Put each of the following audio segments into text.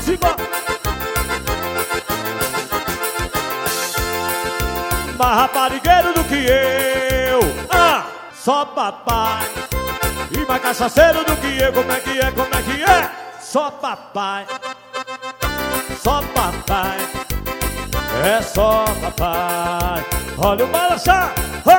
Simbora. Mais raparigueiro do que eu, só papai. E mais cachaceiro do que eu, como é que é, como é que é? Só papai, só papai, é só papai. Olha o balançar,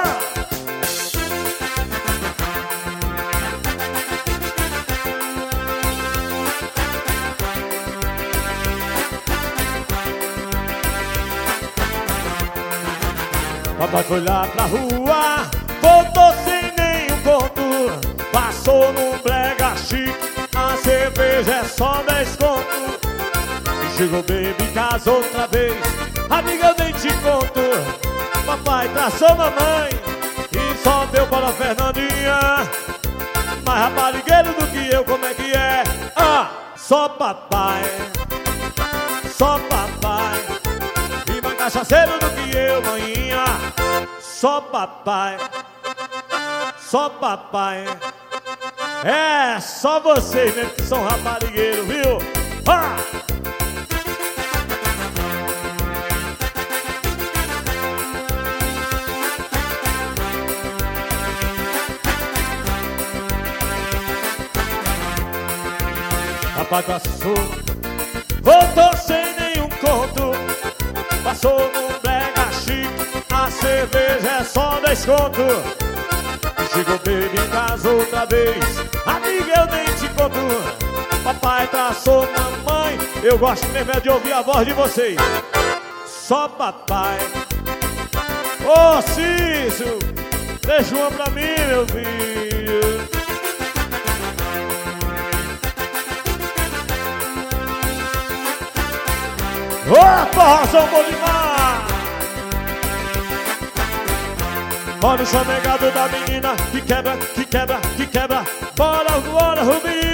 Papai foi lá pra rua, voltou sem nenhum conto. Passou num brega chique, a cerveja é só 10 conto. E chegou baby em casa outra vez, amiga eu nem te conto. Papai traçou mamãe e só deu para a Fernandinha. Mais raparigueiro do que eu, como é que é? Só papai, só papai. E mais cachaceiro do que eu, maninha. Só papai, só papai. É, só vocês mesmo que são raparigueiros, viu? Papai passou, voltou sem nenhum conto. Passou num brega chique, a cerveja é só 10 conto. Chegou baby em casa outra vez, amiga eu nem te conto. Papai traçou mamãe, eu gosto mesmo é de ouvir a voz de vocês. Só papai. Ô Cício, deixa uma pra mim, meu filho. Opa, são bom demais. Olha o chamegado da menina que quebra, que quebra, que quebra. Bora, bora, Rubinho.